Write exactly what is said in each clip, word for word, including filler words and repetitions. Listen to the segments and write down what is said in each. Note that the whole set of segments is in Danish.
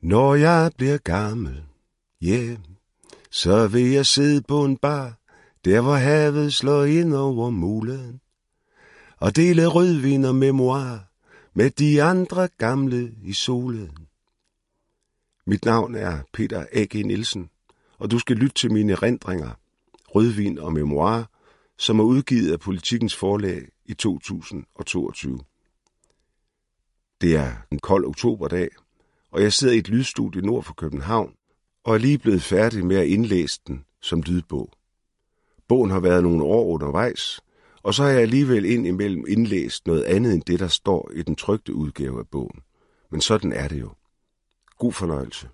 Når jeg bliver gammel, yeah, så vil jeg sidde på en bar, der hvor havet slår ind over mulen, og dele rødvin og memoir med de andre gamle i solen. Mit navn er Peter A G Nielsen, og du skal lytte til mine erindringer, Rødvin og memoir, som er udgivet af Politikens Forlag i to tusind og toogtyve. Det er en kold oktoberdag, og jeg sidder i et lydstudie nord for København, og er lige blevet færdig med at indlæse den som lydbog. Bogen har været nogle år undervejs, og så har jeg alligevel indimellem indlæst noget andet end det, der står i den trykte udgave af bogen. Men sådan er det jo. God fornøjelse.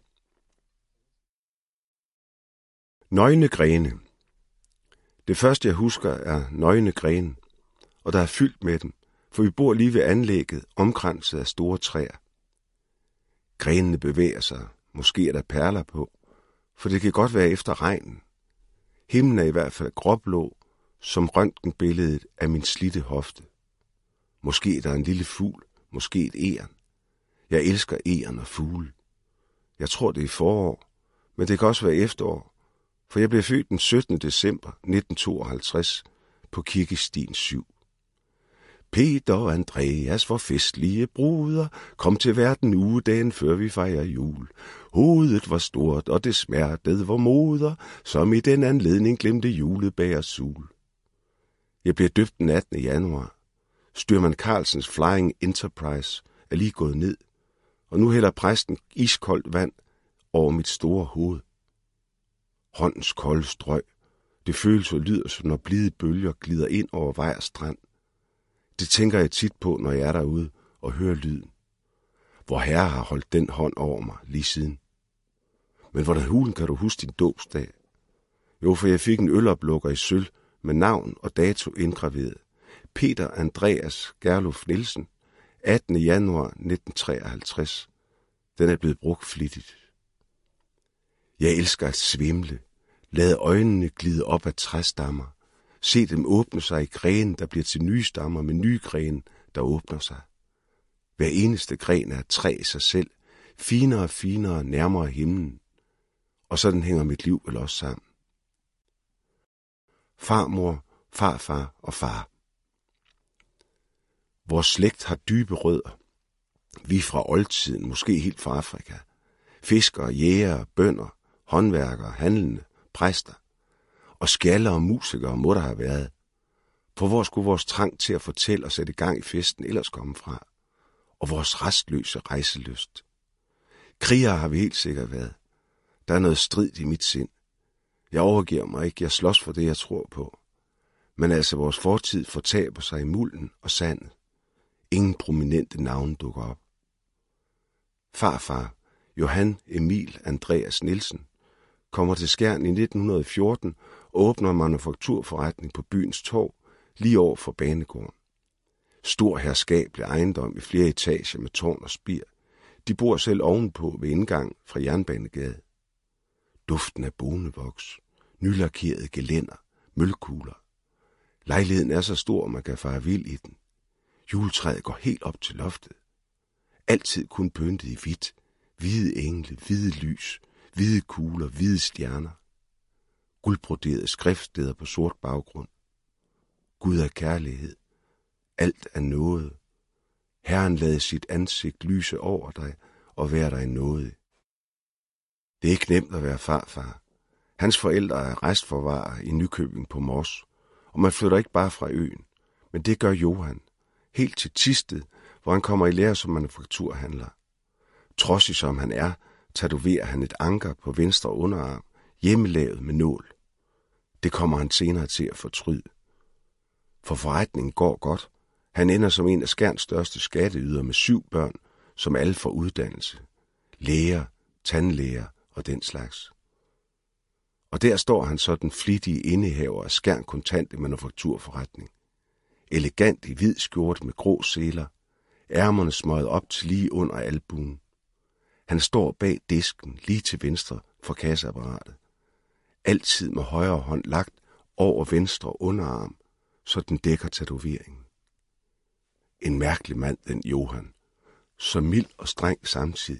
Nøgne grene. Det første, jeg husker, er nøgne grene, og der er fyldt med dem, for vi bor lige ved anlægget, omkranset af store træer. Grenene bevæger sig, måske er der perler på, for det kan godt være efter regnen. Himlen er i hvert fald gråblå, som røntgenbilledet af min slidte hofte. Måske er der en lille fugl, måske et egern. Jeg elsker egern og fugle. Jeg tror, det er forår, men det kan også være efterår, for jeg blev født den syttende december nitten tooghalvtreds på Kirkestien syv. Peter og Andreas, hvor festlige bruder, kom til verden ugedagen før vi fejrer jul. Hovedet var stort, og det smertede vor moder, som i den anledning glemte julebagers sul. Jeg blev døbt den attende januar. Styrmand Carlsens Flying Enterprise er lige gået ned, og nu hælder præsten iskoldt vand over mit store hoved. Håndens kolde strøg. Det føles og lyder, som når blide bølger glider ind over vej og strand. Det tænker jeg tit på, når jeg er derude og hører lyden. Vor Herre har holdt den hånd over mig lige siden. Men hvordan hulen kan du huske din dåbsdag? Jo, for jeg fik en øloplukker i sølv med navn og dato indgraveret. Peter Andreas Gerlof Nielsen, attende januar nitten treoghalvtreds. Den er blevet brugt flittigt. Jeg elsker at svimle, lade øjnene glide op ad træstammer, se dem åbne sig i grene, der bliver til nye stammer med nye grene, der åbner sig. Hver eneste gren er et træ i sig selv, finere og finere, nærmere himlen. Og sådan hænger mit liv vel også sammen. Farmor, farfar og far. Vores slægt har dybe rødder. Vi er fra oldtiden, måske helt fra Afrika. Fiskere, jægere, bønder, håndværkere, handlende, præster. Og skjalder og musikere må der have været. For hvor skulle vores trang til at fortælle og sætte gang i festen ellers komme fra? Og vores restløse rejselyst. Krigere har vi helt sikkert været. Der er noget strid i mit sind. Jeg overgiver mig ikke, jeg slås for det, jeg tror på. Men altså, vores fortid fortaber sig i mulden og sandet. Ingen prominente navne dukker op. Farfar, Johan Emil Andreas Nielsen, kommer til Skjern i nitten fjorten og åbner manufakturforretning på byens torv, lige over for banegården. Stor herskabelig ejendom i flere etager med tårn og spir. De bor selv ovenpå ved indgang fra Jernbanegade. Duften af bonevoks, nylakerede gelænder, mølkugler. Lejligheden er så stor, man kan fare vild i den. Juletræet går helt op til loftet. Altid kun pyntet i hvidt, hvide engle, hvide lys, hvide kugler, hvide stjerner. Guldbroderede skriftsteder på sort baggrund. Gud er kærlighed. Alt er nåde. Herren lade sit ansigt lyse over dig og være dig nåde. Det er ikke nemt at være farfar. Hans forældre er restforvarere i Nykøbing på Mors, og man flytter ikke bare fra øen, men det gør Johan. Helt til Thisted, hvor han kommer i lære som manufakturhandler. Trodsig som han er, tatoverer han et anker på venstre underarm, hjemmelavet med nål. Det kommer han senere til at fortryde. For forretningen går godt. Han ender som en af Skjerns største skatteyder med syv børn, som alle får uddannelse. Læger, tandlæger og den slags. Og der står han så den flittige indehaver af Skjern Kontant i manufakturforretning. Elegant i hvid skjorte med grå seler, ærmerne smøget op til lige under albuen. Han står bag disken lige til venstre for kasseapparatet. Altid med højre hånd lagt over venstre underarm, så den dækker tatoveringen. En mærkelig mand, den Johan. Så mild og streng samtidig.